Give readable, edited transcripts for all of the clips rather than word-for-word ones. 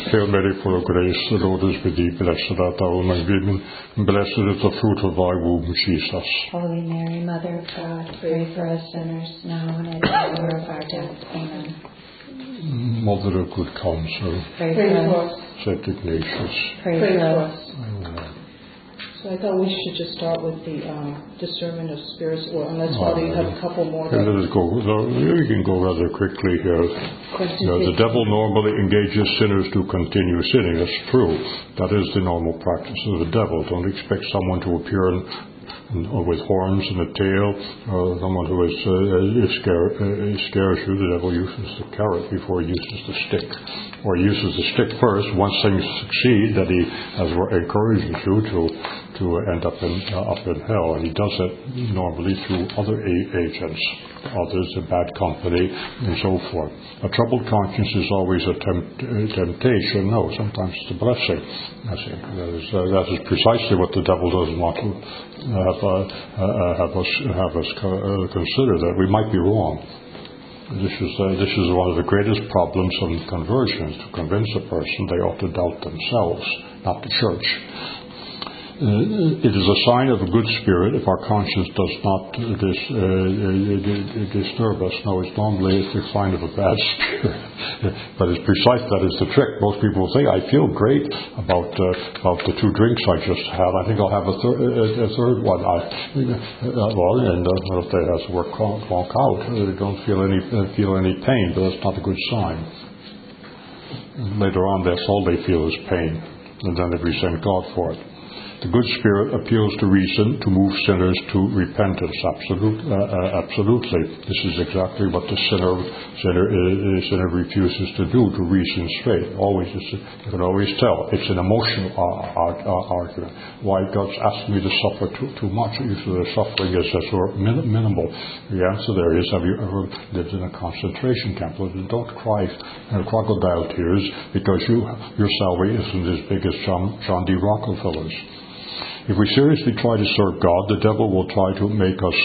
Hail Mary, full of grace, the Lord is with thee. Blessed art thou among women, and blessed is the fruit of thy womb, Jesus. Holy Mary, Mother of God, pray for us sinners, now and at the hour of our death. Amen. Mother of good counsel, Pray for us. Saint Ignatius, Pray for us. So I thought we should just start with the discernment of spirits, or unless Father, you have a couple more. Let us go. We can go rather quickly here. The devil normally engages sinners to continue sinning. That's true. That is the normal practice of the devil. Don't expect someone to appear with horns and a tail, or someone who scares you. The devil uses the carrot before he uses the stick. Or he uses the stick first. Once things succeed, that he encourages you to end up in hell. And he does it normally through other agents, others, a bad company, and so forth. A troubled conscience is always a temptation. No, sometimes it's a blessing. I think that is precisely what the devil doesn't want to have us consider, that we might be wrong. This is one of the greatest problems of conversions, to convince a person they ought to doubt themselves, not the church. It is a sign of a good spirit if our conscience does not disturb us. No, it's normally a sign of a bad spirit. But it's precise, that is the trick. Most people say, I feel great about the 2 drinks I just had. I think I'll have a third one. If they have to work clonk out, they don't feel any pain, but that's not a good sign. And later on, that's all they feel is pain. And then they resent God for it. The good spirit appeals to reason to move sinners to repentance. Absolutely. This is exactly what the sinner refuses to do, to reason straight. You can always tell. It's an emotional argument. Why God's asked me to suffer too much? Usually the suffering is minimal. The answer there is, have you ever lived in a concentration camp? Don't cry crocodile tears because your salary isn't as big as John D. Rockefeller's. If we seriously try to serve God, the devil will try to make us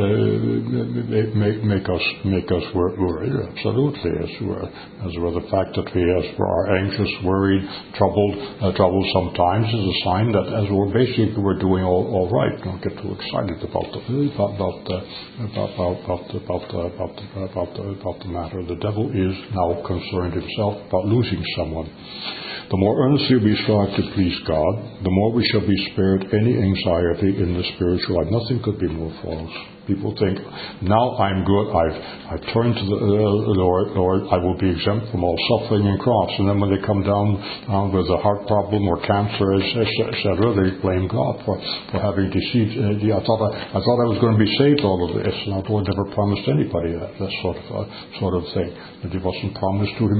worried. Absolutely, as well. The fact that we are anxious, worried, troubled sometimes is a sign that we're doing all right. Don't get too excited about the matter. The devil is now concerned himself about losing someone. The more earnestly we strive to please God, the more we shall be spared any anxiety in the spiritual life. Nothing could be more false. People think, now I'm good, I've turned to the Lord, I will be exempt from all suffering and cross. And then when they come down with a heart problem or cancer, etc., they blame God for having deceived. I thought I was going to be saved all of this, and our Lord never promised anybody that sort of thing. That He wasn't promised to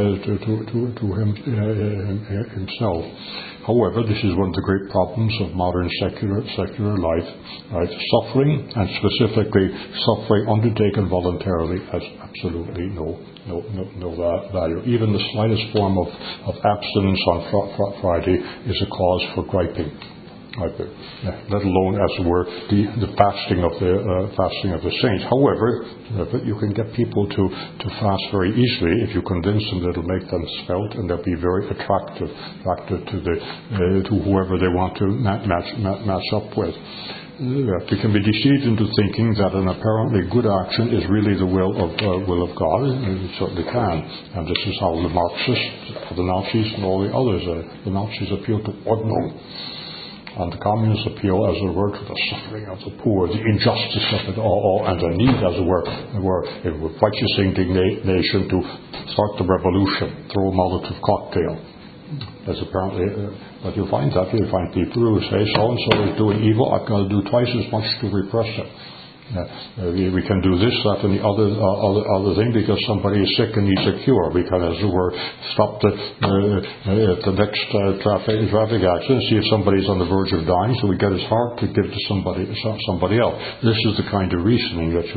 himself. However, this is one of the great problems of modern secular life. Right? Suffering, and specifically suffering undertaken voluntarily, has absolutely no value. Even the slightest form of abstinence on Friday is a cause for griping. Let alone, as it were, the fasting of the saints. However, you can get people to fast very easily if you convince them that it'll make them svelte, and they'll be very attractive to whoever they want to match up with. We can be deceived into thinking that an apparently good action is really the will of God. It certainly can, and this is how the Marxists, the Nazis, and all the others. The Nazis appeal to ordnung. And the communists appeal, as it were, to the suffering of the poor, the injustice of it all, and the need, as it were, with righteous indignation to start the revolution, throw a Molotov cocktail. That's apparently, but you find people who say, so-and-so is doing evil, I've got to do twice as much to repress it. We can do this, that, and the other thing because somebody is sick and needs a cure. We can, as it were, stop at the next traffic accident, see if somebody's on the verge of dying, so we get his heart to give to somebody else. This is the kind of reasoning that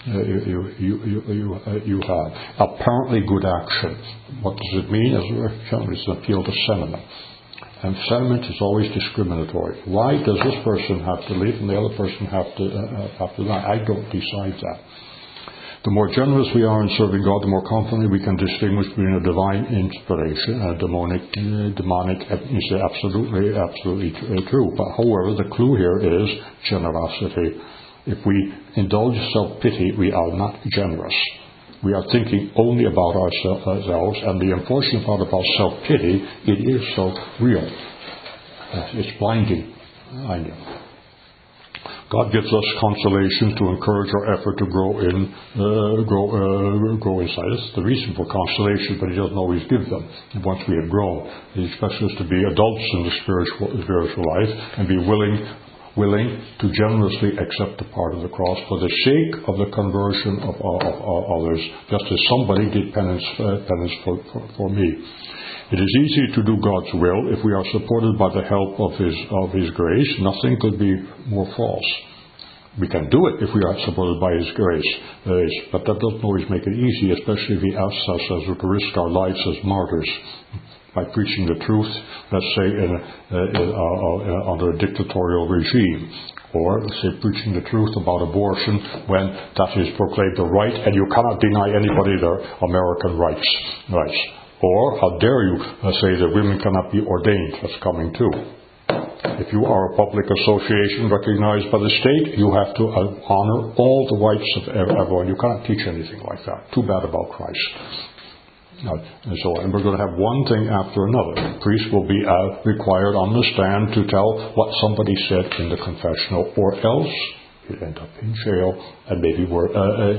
you have. Apparently good action. What does it mean? As it were, it's an appeal to sentiment. And sentiment is always discriminatory. Why does this person have to live and the other person have to die? I don't decide that. The more generous we are in serving God, the more confidently we can distinguish between a divine inspiration and a demonic. You say absolutely true. But however, the clue here is generosity. If we indulge self-pity, we are not generous. We are thinking only about ourselves, and the unfortunate part about self-pity, it is so real. It's blinding. I know. God gives us consolations to encourage our effort to grow inside us. The reason for consolation, but He doesn't always give them. Once we have grown, He expects us to be adults in the spiritual life and be willing to generously accept the part of the cross for the sake of the conversion of others, just as somebody did penance for me. It is easy to do God's will if we are supported by the help of His grace. Nothing could be more false. We can do it if we are supported by His grace, but that doesn't always make it easy, especially if He asks us to risk our lives as martyrs by preaching the truth, let's say under a dictatorial regime, or say preaching the truth about abortion when that is proclaimed the right, and you cannot deny anybody their American rights. Or how dare you say that women cannot be ordained? That's coming too. If you are a public association recognized by the state, you have to honor all the rights of everyone. You cannot teach anything like that. Too bad about Christ. And we're going to have one thing after another. Priests will be required on the stand to tell what somebody said in the confessional, or else you'd end up in jail, and maybe worse.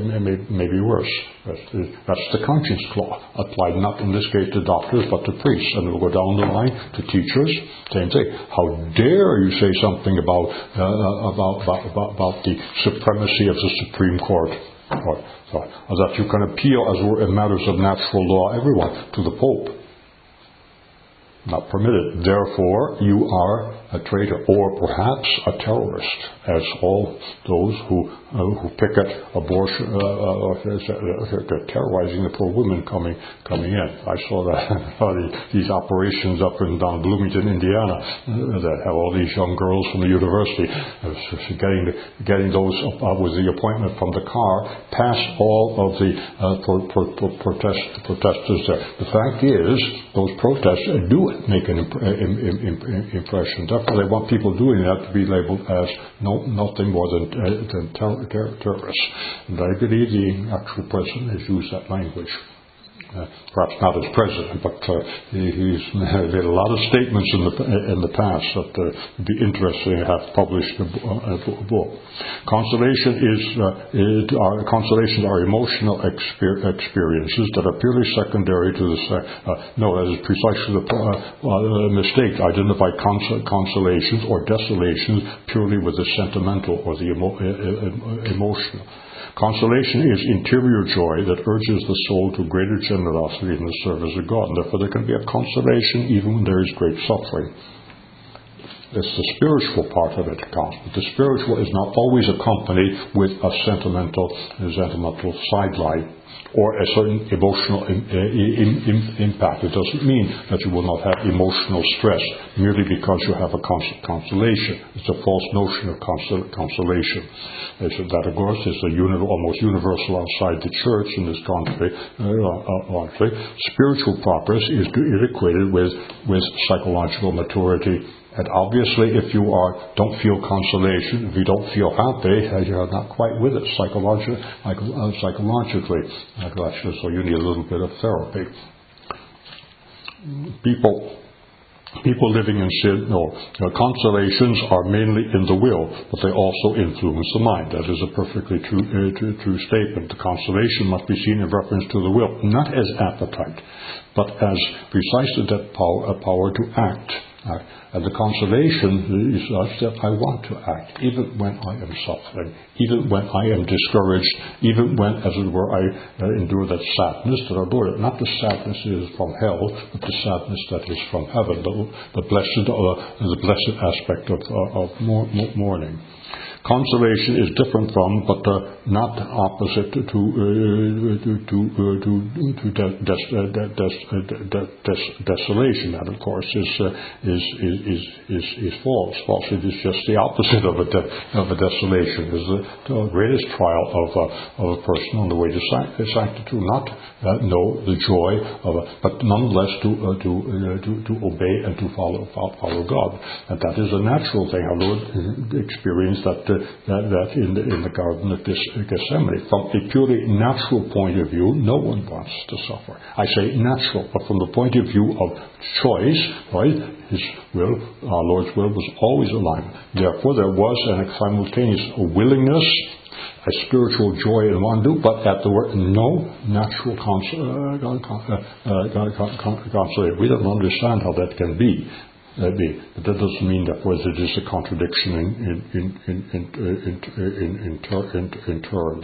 That's the conscience law, applied not in this case to doctors, but to priests. And we'll go down the line to teachers. Same thing. How dare you say something about the supremacy of the Supreme Court? Or that you can appeal, as were in matters of natural law, everyone, to the Pope. Not permitted. Therefore, you are a traitor, or perhaps a terrorist, as all those who picket abortion, terrorizing the poor women coming in. I saw that these operations up and down Bloomington, Indiana, that have all these young girls from the university getting those with the appointment from the car past all of the protesters there. The fact is, those protests do make an impression. Therefore, they want people doing that to be labeled as nothing more than terrorists. And I believe the actual president has used that language. Perhaps not as president, but he's made a lot of statements in the past that would be interesting to have published in a book. Consolations are emotional experiences that are purely secondary to the that is precisely the mistake to identify consolations or desolations purely with the sentimental or the emotional. Consolation is interior joy that urges the soul to greater generosity in the service of God. And therefore there can be a consolation even when there is great suffering. It's the spiritual part of it that counts. But the spiritual is not always accompanied with a sentimental sideline or a certain emotional impact. It doesn't mean that you will not have emotional stress merely because you have a consolation. It's a false notion of consolation. That, of course, is almost universal outside the church in this country. Spiritual progress is equated with psychological maturity. And obviously, if you don't feel consolation, if you don't feel happy, you're not quite with it psychologically. So you need a little bit of therapy. People living in sin, consolations are mainly in the will, but they also influence the mind. That is a perfectly true statement. The consolation must be seen in reference to the will, not as appetite, but as precisely that power to act. And the consolation is such that I want to act, even when I am suffering, even when I am discouraged, even when, as it were, I endure that sadness that our Lord, not the sadness is from hell, but the sadness that is from heaven, the blessed aspect of mourning. Consolation is different from, but not opposite to desolation. That, of course, is is false. False. It is just the opposite of a desolation. It is the greatest trial of a person on the way to sanctity, not know the joy but nonetheless to obey and to follow God. And that is a natural thing. Our Lord experienced that in the Garden of Gethsemane. From a purely natural point of view, no one wants to suffer. I say natural, but from the point of view of choice, right, His will, our Lord's will, was always aligned. Therefore, there was a simultaneous willingness, a spiritual joy in one do, but at the word no natural consolation. We don't understand how that can be. But that doesn't mean that it is a contradiction in terms.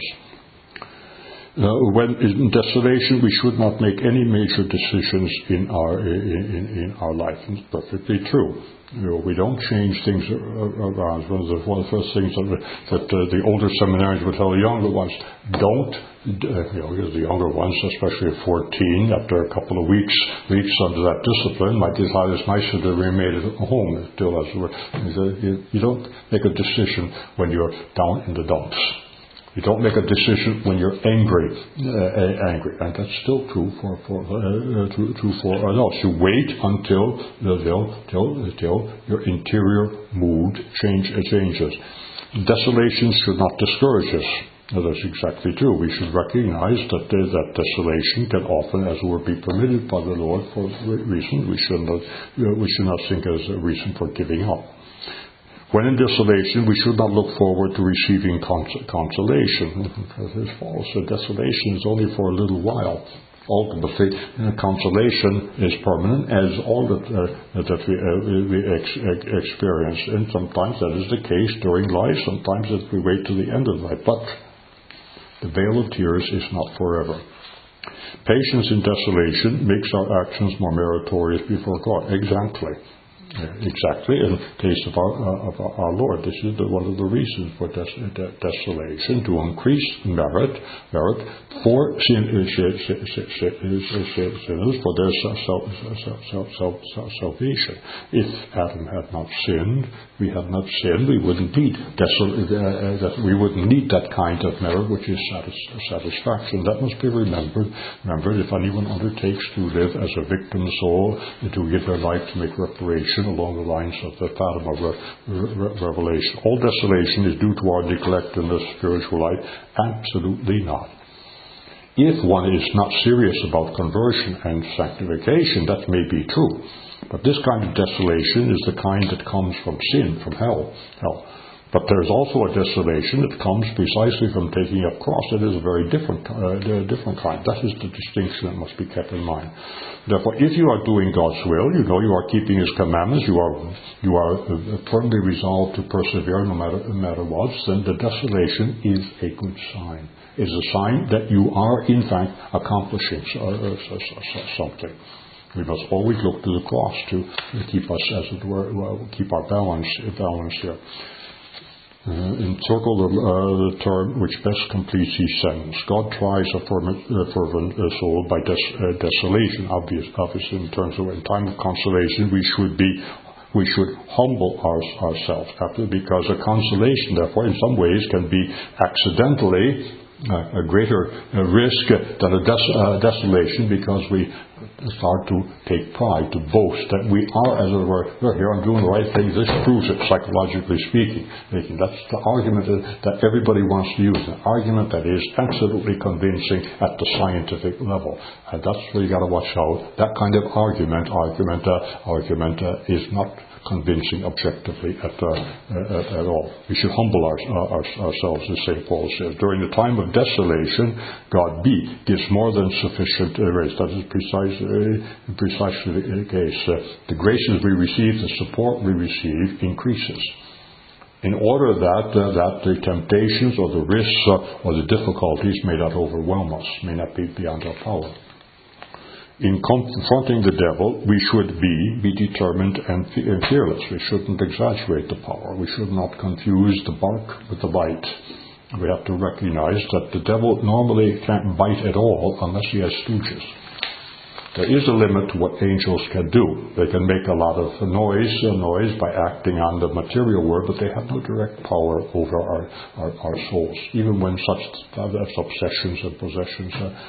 When in desolation, we should not make any major decisions in our life. It's perfectly true. We don't change things around. One of the first things that the older seminarians would tell the younger ones: don't. The younger ones, especially at 14, after a couple of weeks under that discipline, might decide it's nicer to remain at home. Still, you don't make a decision when you're down in the dumps. You don't make a decision when you're angry, and that's still true for adults. You wait until your interior mood changes. Desolation should not discourage us. That's exactly true. We should recognize that desolation can often, as it were, be permitted by the Lord for reasons we should not think as a reason for giving up. When in desolation, we should not look forward to receiving consolation. It is false. Desolation is only for a little while. Ultimately, consolation is permanent, as all that we experience. And sometimes that is the case during life. Sometimes we wait to the end of life. But the veil of tears is not forever. Patience in desolation makes our actions more meritorious before God. Exactly, in the case of our Lord. This is one of the reasons for desolation, to increase merit for sinners, for their salvation. If Adam had not sinned, we wouldn't need we wouldn't need that kind of merit, which is satisfaction. That must be remembered. If anyone undertakes to live as a victim soul, to give their life to make reparation along the lines of the pattern of Revelation. All desolation is due to our neglect in the spiritual life? Absolutely not. If one is not serious about conversion and sanctification, that may be true. But this kind of desolation is the kind that comes from sin, from hell. But there's also a desolation that comes precisely from taking up cross. It is a very different kind. That is the distinction that must be kept in mind. Therefore, if you are doing God's will, you are keeping His commandments, you are firmly resolved to persevere no matter what, then the desolation is a good sign. It's a sign that you are, in fact, accomplishing something. We must always look to the cross to keep us, as it were, keep our balance here. Encircle the term which best completes each sentence. God tries a fervent soul by desolation. Obviously, in time of consolation, we should humble ourselves, because a consolation, therefore, in some ways, can be accidentally a greater risk than a desolation, because we start to take pride, to boast that we are, as it were, here, I'm doing the right thing. This proves it, psychologically speaking. That's the argument that everybody wants to use, an argument that is absolutely convincing at the scientific level. And that's where you got to watch out. That kind of argument is not convincing objectively at all. We should humble ourselves, as St. Paul says. During the time of desolation, God gives more than sufficient grace. That is precisely the case. The graces we receive, the support we receive, increases, in order that the temptations or the risks or the difficulties may not overwhelm us, may not be beyond our power. In confronting the devil, we should be determined and fearless. We shouldn't exaggerate the power. We should not confuse the bark with the bite. We have to recognize that the devil normally can't bite at all unless he has stooges. There is a limit to what angels can do. They can make a lot of noise by acting on the material world, but they have no direct power over our souls, even when such obsessions and possessions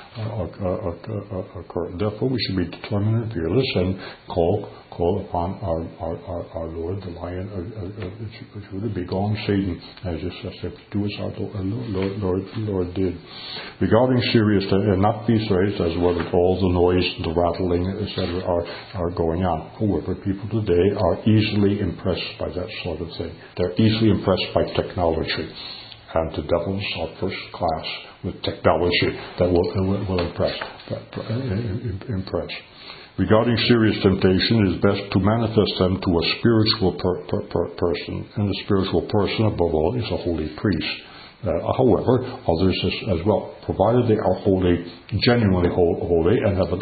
occur. Therefore, we should be determined and fearless and call upon our Lord, the Lion of Judah. Be gone, Satan, as just said, do as our Lord did. Regarding serious, and not these raised as well as all the noise, the rattling, etc., are going on. However, people today are easily impressed by that sort of thing. They're easily impressed by technology. And the devils are first class with technology that will impress. Regarding serious temptation, it is best to manifest them to a spiritual person. And the spiritual person, above all, is a holy priest. However, others as well, provided they are holy, genuinely holy, and have an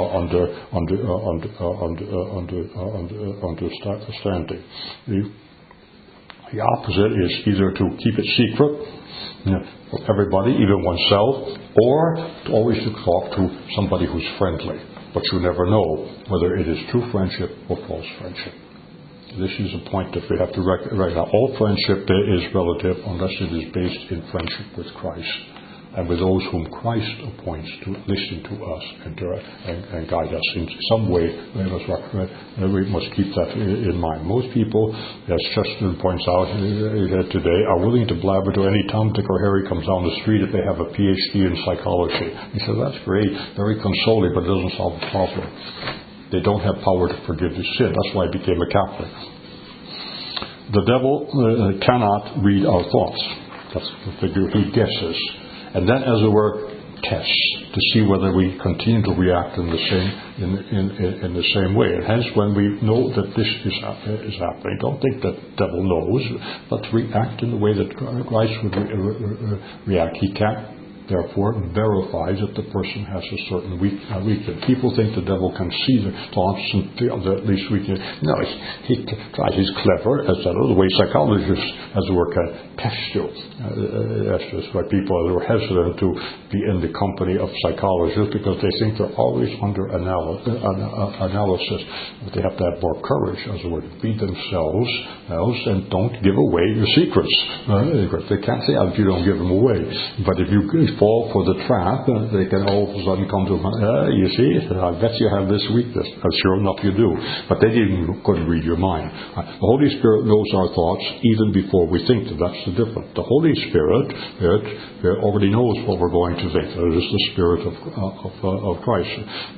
understanding. The opposite is either to keep it secret from everybody, even oneself, or always to talk to somebody who's friendly. But you never know whether it is true friendship or false friendship. This is a point that we have to recognize. All friendship is relative unless it is based in friendship with Christ and with those whom Christ appoints to listen to us and guide us in some way. We must keep that in mind. Most people, as Chesterton points out today, are willing to blabber to any Tom, Dick, or Harry comes down the street if they have a PhD in psychology. He says, that's great, very consoling, but it doesn't solve the problem. They don't have power to forgive your sin. That's why I became a Catholic. The devil cannot read our thoughts. That's the figure. He guesses. And then, as it were, tests to see whether we continue to react in the same way. And hence, when we know that this is happening, don't think that the devil knows, but react in the way that Christ would react. He can't, therefore, verify that the person has a certain weakness. People think the devil can see the thoughts and feel that at least weakness. No, he's clever, etc. The way psychologists, as it were, can test you. That's just why people are hesitant to be in the company of psychologists, because they think they're always under analysis. But they have to have more courage, as it were, to be themselves and don't give away your secrets. They can't say that if you don't give them away. But if you fall for the trap, they can all of a sudden come to you see, I bet you have this weakness. Sure enough you do. But they couldn't read your mind. The Holy Spirit knows our thoughts even before we think them. That's the difference. The Holy Spirit already knows what we're going to think. It is the Spirit of Christ.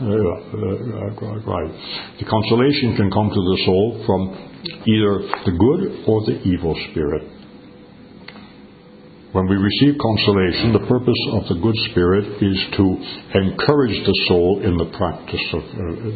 The consolation can come to the soul from either the good or the evil spirit. When we receive consolation, the purpose of the good spirit is to encourage the soul in the practice of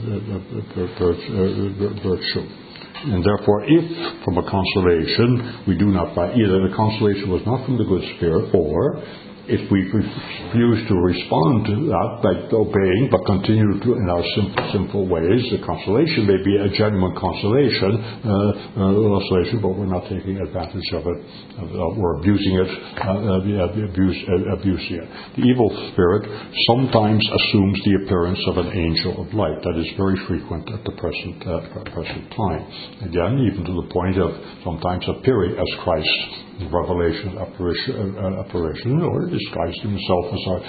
virtue. And therefore, if from a consolation we do not find, either the consolation was not from the good spirit, or if we refuse to respond to that by obeying, but continue to in our simple ways, the consolation may be a genuine consolation, but we're not taking advantage of it. We're abusing it, abusing it. The evil spirit sometimes assumes the appearance of an angel of light. That is very frequent at the present time. Again, even to the point of sometimes appearing as Christ. Revelation, apparition, or disguised himself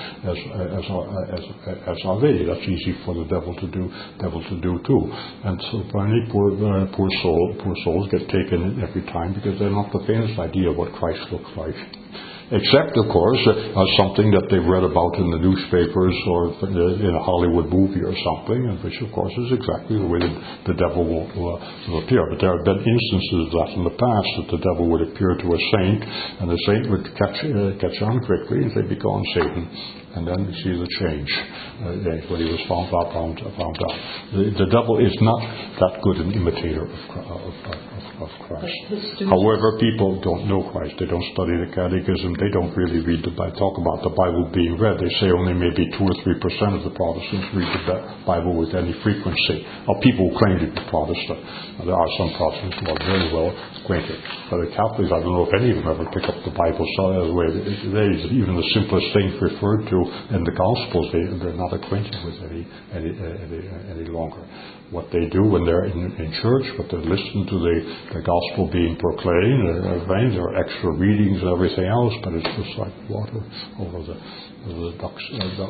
as our Lady. That's easy for the devil to do too. And so finally, poor souls get taken in every time because they're not the faintest idea of what Christ looks like. Except, of course, something that they've read about in the newspapers or in a Hollywood movie or something, and which, of course, is exactly the way the devil will appear. But there have been instances of that in the past, that the devil would appear to a saint, and the saint would catch on quickly and say, "Be gone, Satan." And then we see the change when he was found out. The devil is not that good an imitator of Christ. However, people don't know Christ. They don't study the Catechism. They don't really read the Bible. Talk about the Bible being read. They say only maybe 2 or 3% of the Protestants read the Bible with any frequency. People who claim to be Protestant. Now, there are some Protestants who are very well acquainted. But the Catholics, I don't know if any of them ever pick up the Bible. So, even the simplest things referred to in the Gospels, they're not acquainted with any longer. What they do when they're in church, what they listen to the Gospel being proclaimed, there are extra readings and everything else, but it's just like water over the ducks.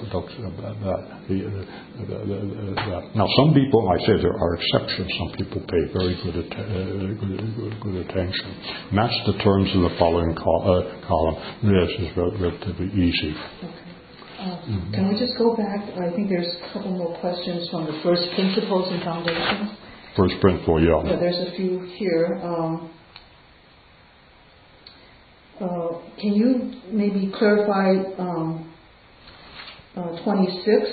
Now, some people, I say there are exceptions. Some people pay very good attention. Match the terms in the following column. This is relatively easy. Can we just go back? I think there's a couple more questions from the first principles and foundations. First principle, yeah. Yeah, there's a few here. Can you maybe clarify 26?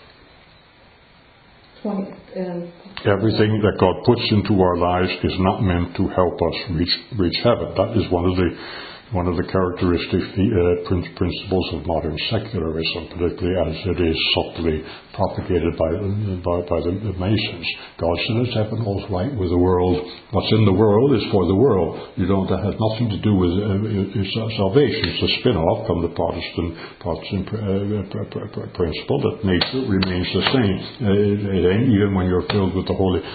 Everything that God puts into our lives is not meant to help us reach heaven. That is one of the characteristic principles of modern secularism, particularly as it is subtly propagated by the Masons. God says heaven all's right with the world. What's in the world is for the world. That has nothing to do with salvation. It's a spin-off from the Protestant principle that nature remains the same. It ain't even when you're filled with the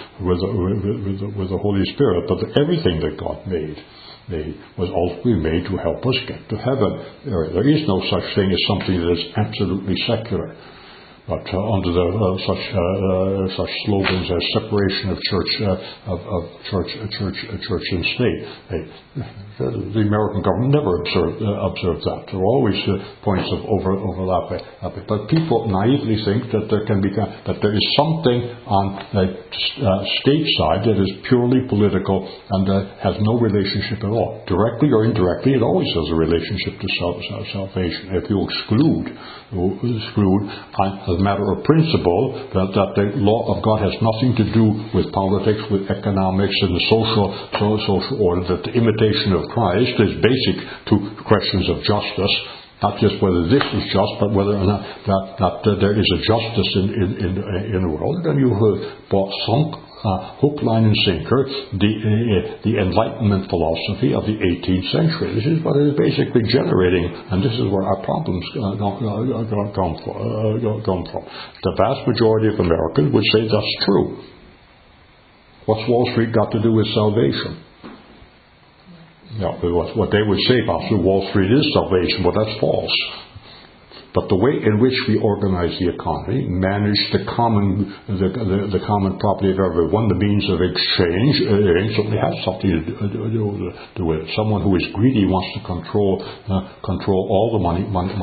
Holy Spirit, but everything that God made was ultimately made to help us get to heaven. There is no such thing as something that is absolutely secular. But under such slogans as separation of church and state, the American government never observed that. There are always points of overlap. But people naively think that there is something on the state side that is purely political and has no relationship at all. Directly or indirectly, it always has a relationship to salvation. If you exclude as a matter of principle, that the law of God has nothing to do with politics, with economics, and the social order, that the imitation of Christ is basic to questions of justice, not just whether this is just, but whether or not that there is a justice in the world. Then you sunk hook, line, and sinker the Enlightenment philosophy of the 18th century. This is what it is basically generating, and this is where our problems come from. The vast majority of Americans would say that's true. What's Wall Street got to do with salvation? What they would say about Wall Street is salvation, but that's false. But the way in which we organize the economy, manage the common property of everyone, the means of exchange, it certainly has something to do with it. Someone who is greedy wants to control all the money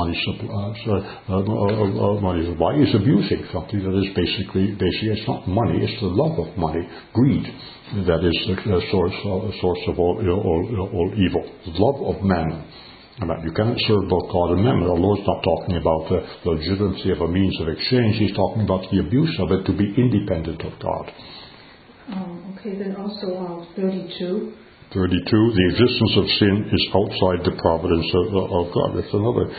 supply is abusing something that is basically it's not money, it's the love of money, greed, that is the source of all evil, the love of mammon. You cannot serve both God and mammon. Our Lord's not talking about the legitimacy of a means of exchange. He's talking about the abuse of it to be independent of God. Okay, then also 32. 32, the existence of sin is outside the providence of God. That's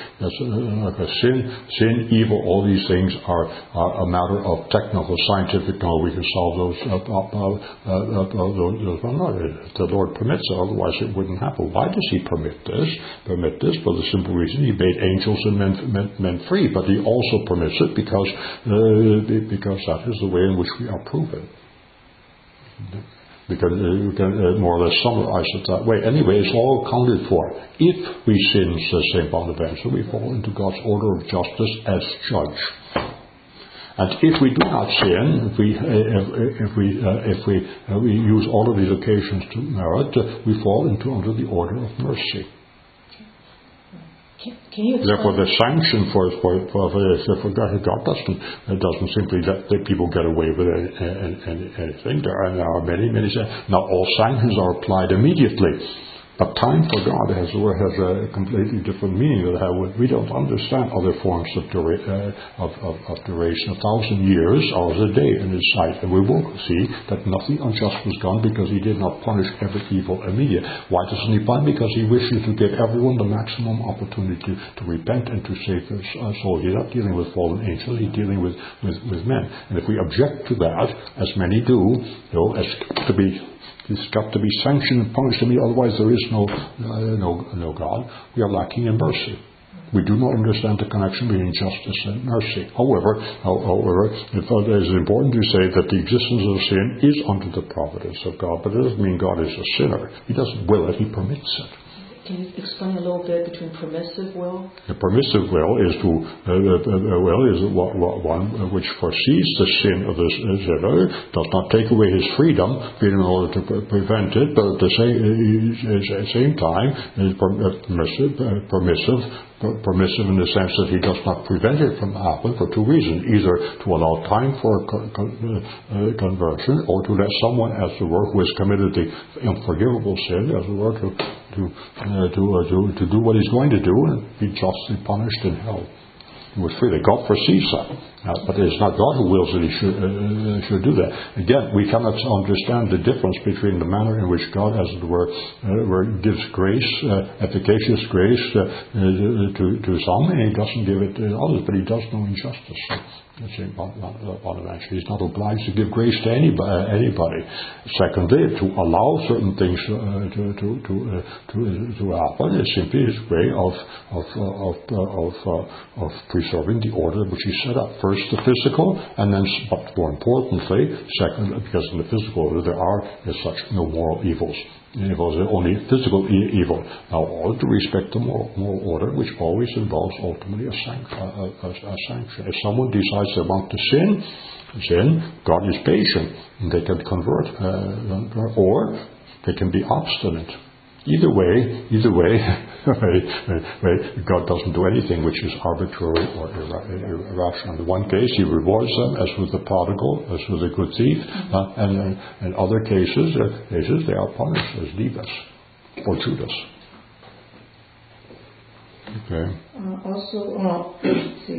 sin, evil, all these things are a matter of technical, scientific knowledge. We can solve those. If the Lord permits it, otherwise it wouldn't happen. Why does He permit this? For the simple reason He made angels and men free, but He also permits it because that is the way in which we are proven. Because you can more or less summarize it that way. Anyway, it's all accounted for. If we sin, says St. Bonaventure, we fall into God's order of justice as judge. And if we do not sin, if we use all of these occasions to merit, we fall under the order of mercy. Therefore, the sanction for God doesn't simply let people get away with anything. There are many. Not all sanctions are applied immediately. But time for God has a completely different meaning. We don't understand other forms of duration. 1,000 years are as a day in His sight. And we will see that nothing unjust was done because He did not punish every evil immediately. Why doesn't He punish? Because He wishes to give everyone the maximum opportunity to repent and to save their soul. He's not dealing with fallen angels. He's dealing with men. And if we object to that, as many do, it's got to be sanctioned and punished. Otherwise, there is no God. We are lacking in mercy. we do not understand the connection between justice and mercy. However, it is important to say that the existence of sin is under the providence of God, but it doesn't mean God is a sinner. He doesn't will it, He permits it. Can you explain a little bit between permissive will? The permissive will is one which foresees the sin of the sinner, does not take away his freedom in order to prevent it, but at the same time is permissive in the sense that he does not prevent it from happening for two reasons: either to allow time for conversion, or to let someone, as it were, who has committed the unforgivable sin, as it were, to do what he's going to do and be justly punished in hell. With freely. God foresees that. But it is not God who wills that he should do that. Again, we cannot understand the difference between the manner in which God, as it were, gives grace, efficacious grace to some, and He doesn't give it to others, but He does no injustice. He's not obliged to give grace to anybody. Secondly, to allow certain things to happen is simply His way of preserving the order which He set up. First, the physical, and then, but more importantly, second, because in the physical order there are, as such, no moral evils. Evil is only physical evil. Now, all to respect the moral order, which always involves ultimately a sanction. If someone decides they want to sin, God is patient, and they can convert, or they can be obstinate. Either way, God doesn't do anything which is arbitrary or irrational. In one case, He rewards them, as with the prodigal, as with the good thief, and in other cases, they are punished, as Judas or Judas. Okay. Let's see.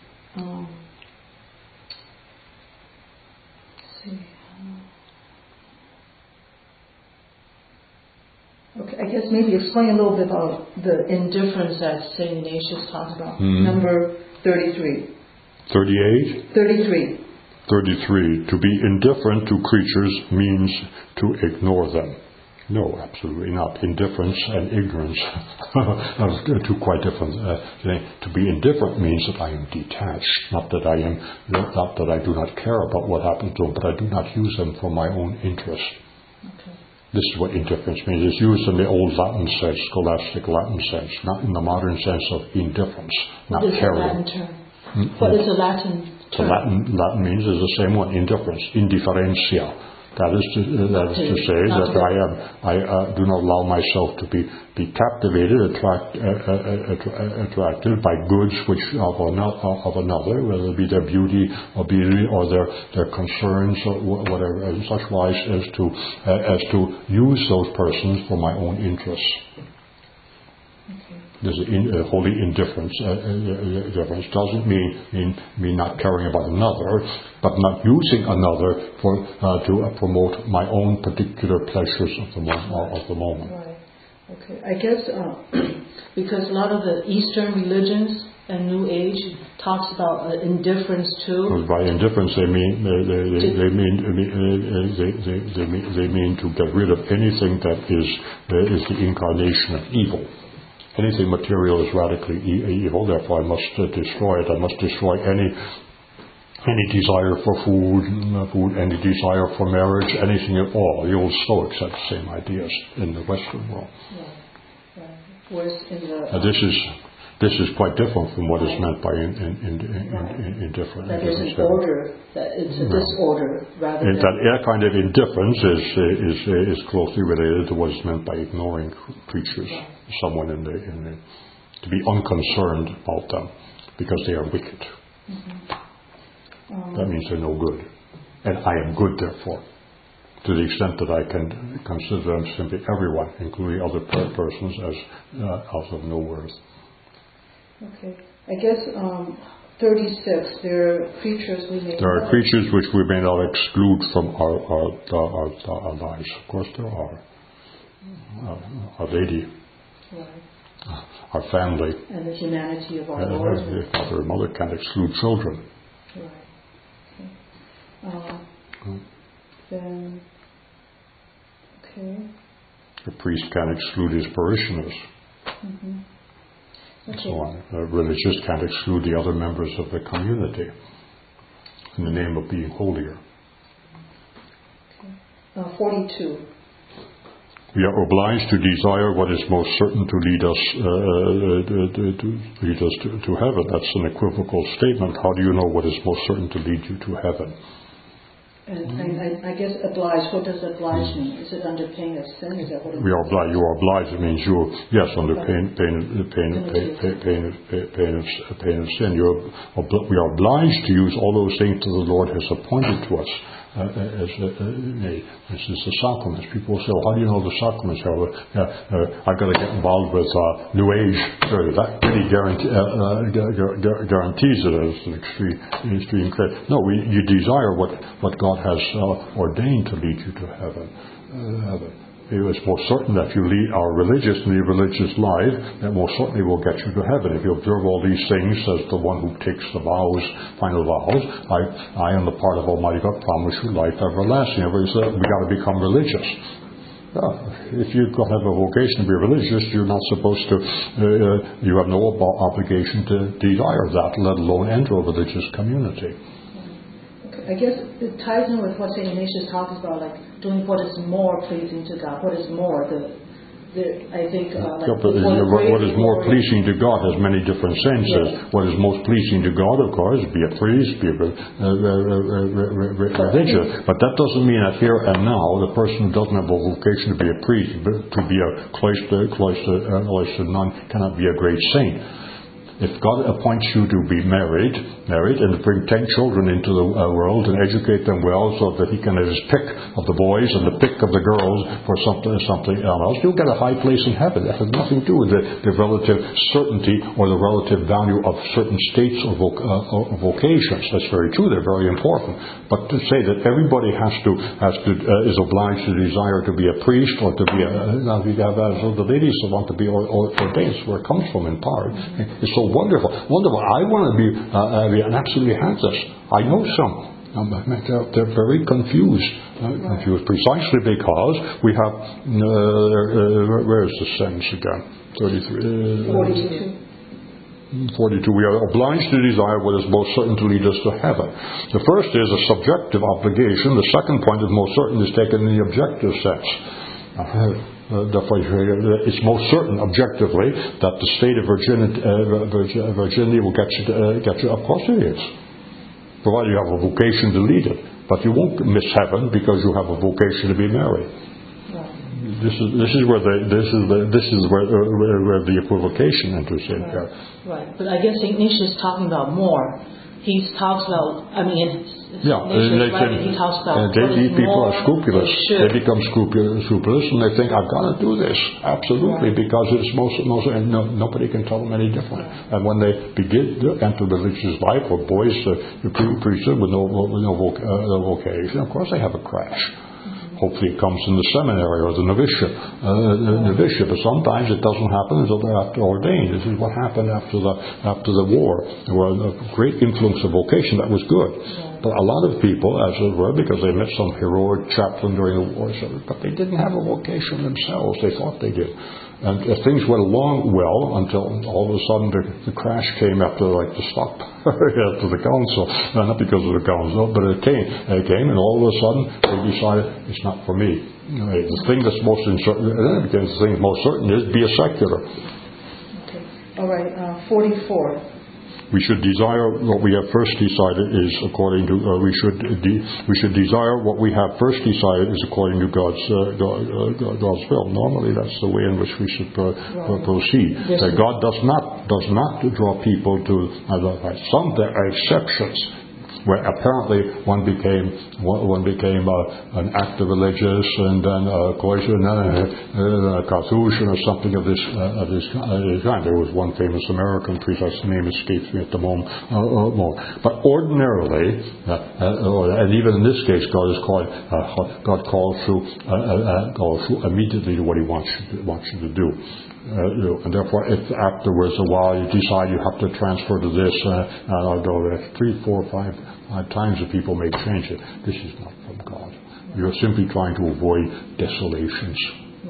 Okay, I guess maybe explain a little bit about the indifference that St. Ignatius talks about. Number 33. 38? 33. 33. To be indifferent to creatures means to ignore them. No, absolutely not. Indifference and ignorance are two quite different things. To be indifferent means that I am detached, not that I do not care about what happens to them, but I do not use them for my own interest. Okay. This is what indifference means. It's used in the old Latin sense, scholastic Latin sense, not in the modern sense of indifference, not caring. What is a Latin term? Latin means is the same one, indifference, indifferentia. That is to say that I do not allow myself to be captivated, attracted by goods which of another, whether it be their beauty or their concerns or whatever, in such wise as to use those persons for my own interests. There's a holy indifference. Difference doesn't mean not caring about another, but not using another to promote my own particular pleasures of the moment. Right. Okay. I guess because a lot of the Eastern religions and New Age talks about indifference too. Because by indifference they mean to get rid of anything that is the incarnation of evil. Anything material is radically evil, therefore I must destroy it. I must destroy any desire for food, any desire for marriage, anything at all. The old Stoics had the same ideas in the Western world. Right. Whereas in the this is quite different from what is meant by indifference. That is an order, that it's a disorder rather than... That kind of indifference is closely related to what is meant by ignoring creatures. Right. Someone to be unconcerned about them because they are wicked. That means they're no good. And I am good, therefore. To the extent that I can consider them simply everyone, including other persons, as out of no worth. Okay. I guess 36, there are creatures we may... There are creatures which we may not exclude from our lives. Of course there are. Our Lady. Right. Our family. And the humanity of our Lord. The father and mother can't exclude children. Right. Okay. Then... Okay. The priest can't exclude his parishioners. and so on. Religious can't exclude the other members of the community in the name of being holier. 42. We are obliged to desire what is most certain to lead us to heaven. That's an equivocal statement. How do you know what is most certain to lead you to heaven? And I guess obliged. What does oblige mean? Is it under pain of sin? Is that what it means? You are obliged. It means under pain of sin. We are obliged to use all those things that the Lord has appointed to us. This is the sacraments. People will say, well, how do you know the sacraments? I've got to get involved with New Age. That really guarantees it as an extreme credit. No, you desire what God has ordained to lead you to heaven. It's more certain that you are religious and live a religious life, that most certainly will get you to heaven. If you observe all these things as the one who takes the vows, final vows, I on the part of Almighty God promise you life everlasting. Everybody says we got to become religious. If you don't have a vocation to be religious, you're not supposed to, you have no obligation to desire that, let alone enter a religious community. I guess it ties in with what St. Ignatius talks about, like doing what is more pleasing to God. What is more? What is more pleasing to God has many different senses. Yes. What is most pleasing to God, of course, be a priest, be a religious. But that doesn't mean that here and now the person who doesn't have a vocation to be a priest, to be a cloistered nun, cannot be a great saint. If God appoints you to be married and to bring 10 children into the world and educate them well so that he can have his pick of the boys and the pick of the girls for something else, you'll get a high place in heaven. That has nothing to do with the relative certainty or the relative value of certain states or vocations. That's very true. They're very important. But to say that everybody is obliged to desire to be a priest or to be the ladies who want to be ordained, where it comes from in part. It's so wonderful. I want to be, and absolutely have this. I know some. They're very confused. Precisely because we have, where is the sentence again? 42. We are obliged to desire what is most certain to lead us to heaven. The first is a subjective obligation. The second point is most certain is taken in the objective sense. It's most certain objectively that the state of virginity will get you. Of course it is, provided you have a vocation to lead it. But you won't miss heaven because you have a vocation to be married. Right. This is where the equivocation enters in here. Right, but I guess Ignatius is talking about more. He talks about, he talks about people are scrupulous. They become scrupulous and they think, I've got to do this. Absolutely, because it's nobody can tell them any different. Right. And when they begin to enter religious life, or boys, priesthood with no vocation, of course they have a crash. Hopefully it comes in the seminary or the novitiate. But sometimes it doesn't happen until they're ordained. This is what happened after the war. There was a great influence of vocation. That was good. But a lot of people, as it were, because they met some heroic chaplain during the war, but they didn't have a vocation themselves. They thought they did. And things went along well until all of a sudden the crash came after the stop after the council. Not because of the council, but it came, and all of a sudden they decided it's not for me. The thing that's most certain, the thing most certain is be a secular. Okay. All right. 44. We should desire what we have first decided is according to. We should desire what we have first decided is according to God's will. Normally, that's the way in which we should proceed. God does not draw people to. Some there are exceptions where apparently one became an active religious and then a cloister and then a Carthusian or something of this kind. There was one famous American priest, his name escapes me at the moment. But ordinarily, and even in this case, God calls through immediately to what He wants you to do. And therefore, if afterwards a while you decide you have to transfer to this, and I'll go there 3, 4, 5 times that people may change it. This is not from God. You're simply trying to avoid desolations.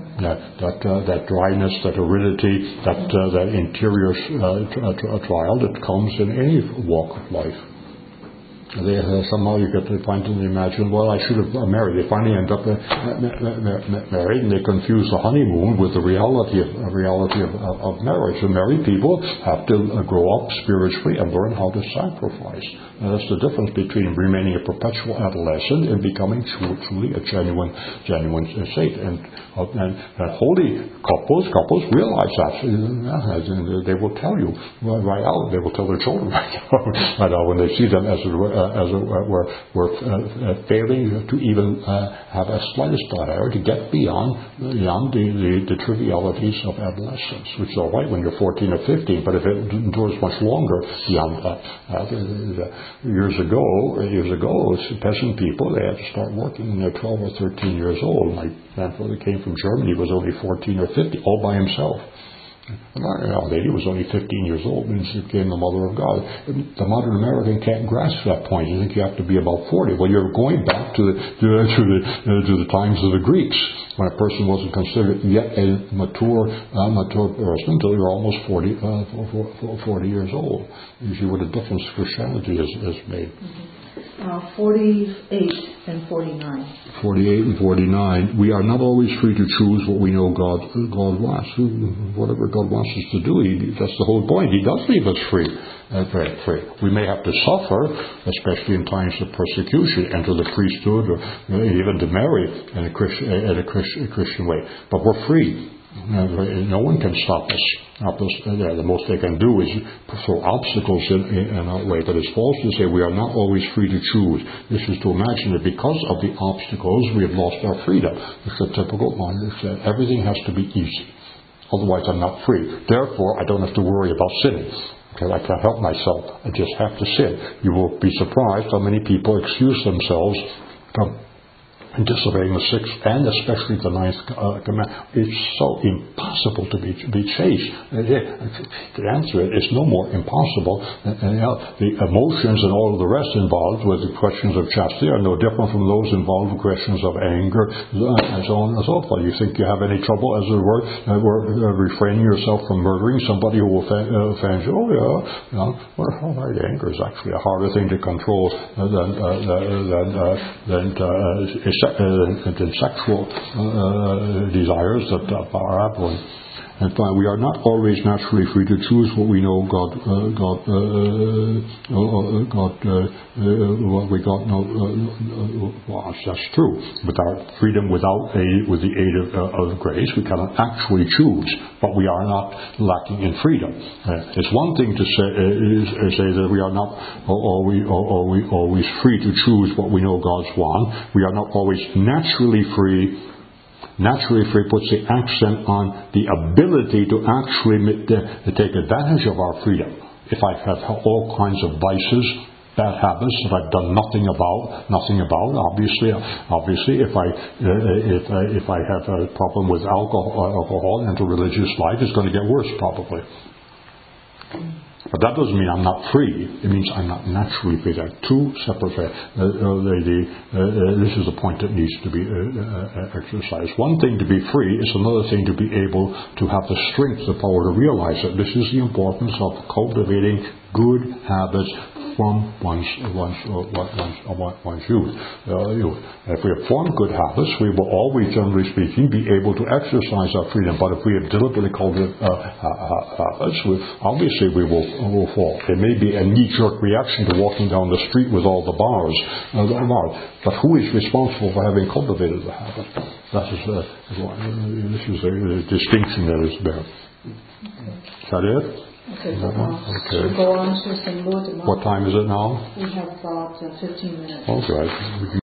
that dryness, that aridity, that interior trial that comes in any walk of life. Somehow you get to the point and they imagine, well, I should have married. They finally end up married, and they confuse the honeymoon with the reality of marriage. And married people have to grow up spiritually and learn how to sacrifice. And that's the difference between remaining a perpetual adolescent and becoming truly a genuine saint. And holy couples realize that. They will tell you right out. They will tell their children right out when they see them as we're failing to even have a slightest desire to get beyond the trivialities of adolescence, which is all right when you're 14 or 15, but if it endures much longer beyond that. Years ago, peasant people, they had to start working when they're 12 or 13 years old. My grandfather came from Germany, he was only 14 or 15, all by himself. Our lady was only 15 years old and she became the mother of God. The modern American can't grasp that point. You think you have to be about 40. Well, you're going back to the times of the Greeks, when a person wasn't considered yet a mature person until you're almost 40 years old. You see what a difference Christianity has made. 48 and 49. 48 and 49. We are not always free to choose what we know God wants. Whatever God wants us to do, that's the whole point. He does leave us free. We may have to suffer, especially in times of persecution, enter the priesthood, or even to marry in a Christian way. But we're free. No one can stop us. The most they can do is throw obstacles in our way. But it's false to say we are not always free to choose. This is to imagine that because of the obstacles we have lost our freedom. It's a typical one. That everything has to be easy. Otherwise I'm not free. Therefore I don't have to worry about sinning. Because I can't help myself. I just have to sin. You will be surprised how many people excuse themselves from disobeying the sixth and especially the ninth command. It's so impossible to be chaste. The answer is no more impossible. The emotions and all of the rest involved with the questions of chastity are no different from those involved with questions of anger and so on and so forth. You think you have any trouble, as it were, refraining yourself from murdering somebody who offends you? Oh yeah. Well, all right, anger is actually a harder thing to control than sexual desires that are happening. And we are not always naturally free to choose what we know what we got. Well, that's true. With our freedom, with the aid of grace, we cannot actually choose, but we are not lacking in freedom. It's one thing to say that we are not always free to choose what we know God's want. We are not always naturally free. Naturally free puts the accent on the ability to actually to take advantage of our freedom. If I have all kinds of vices, bad habits that I've done nothing about, obviously, if I have a problem with alcohol and religious life, it's going to get worse probably. But that doesn't mean I'm not free. It means I'm not naturally free. They're two separate things. This is a point that needs to be exercised. One thing to be free is another thing to be able to have the strength, the power to realize it. This is the importance of cultivating good habits from one's youth. If we have formed good habits, we will always, generally speaking, be able to exercise our freedom. But if we have deliberately cultivated habits, obviously we will fall. There may be a knee-jerk reaction to walking down the street with all the bars. But who is responsible for having cultivated the habit? This is a distinction that is there. Is that it? Okay. We'll go on to some more. What time is it now? We have about 15 minutes. Okay.